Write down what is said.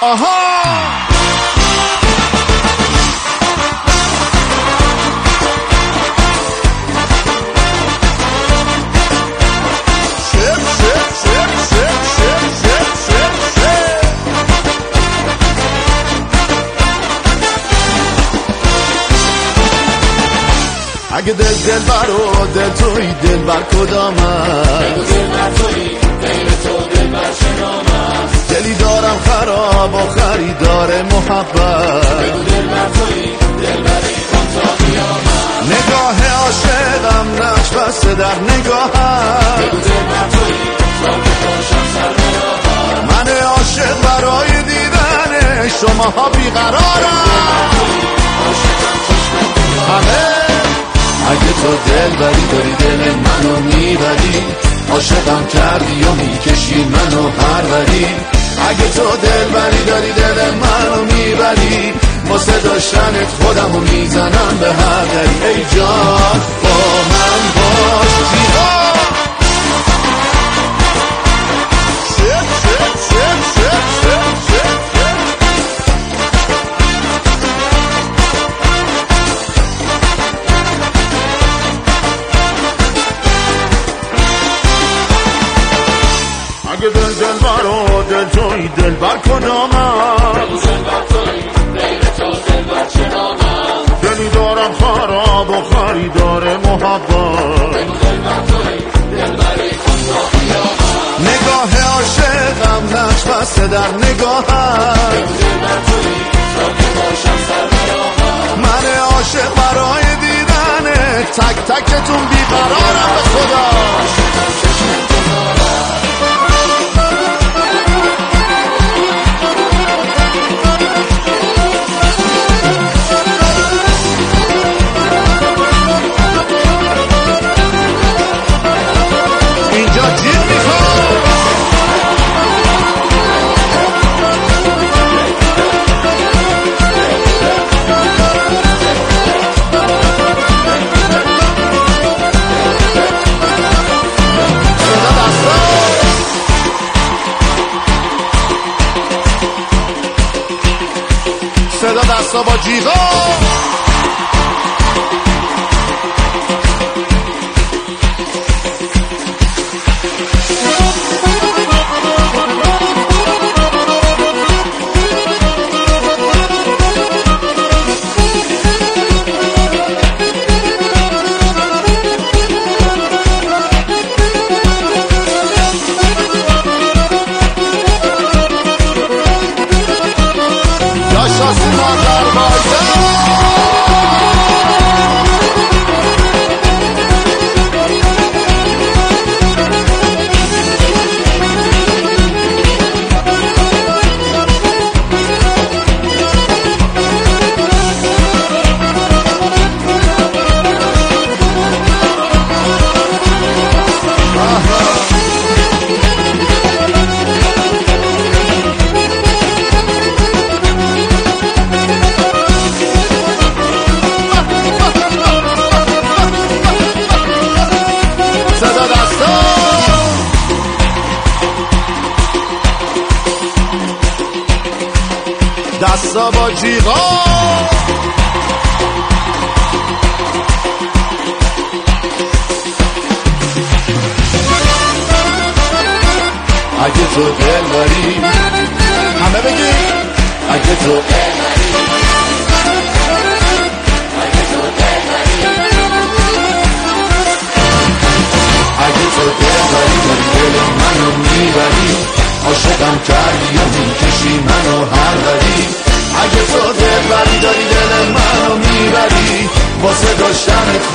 اگه دلبر و دل توی دلبر کدامه غیر تو دلبر شنامه دلی دارم خراب و خریدار محبت دلبر توی دلبری کن تا قیامت نگاه عاشقم نقش بسته در نگاهم دلبر توی تا که باشم سر براهم من عاشق برای دیدن شماها بیقرارم همه اگه تو دلبری داری دل منو میبری عاشقم کردی و میکشی منو پروری اگه تو دلبری داری دل منو میبری واسه داشتنت خودمو میزنم به هر دری ای جان با من باش زیبا اگه دلبر و دل توی دلبر کدامم غیر تو دلبر چنامم دلی دارم خراب و خریدار محبت دلبری کن تا قیامت نگاه عاشقم نقش بسته در نگاهم دلبر توی تا که باشم سر براهم من عاشق برای دیدن تک تکتون بیقرارم به خدا صدا دستا با جیغا دستا با جیغا اگه تو دلبری همه بگی اگه تو دلبری اگه تو دلبری دل منو میبری عاشقم کردی و میکشی منو هر بری اگه تو دلبری داری دل منو میبری واسه داشتنت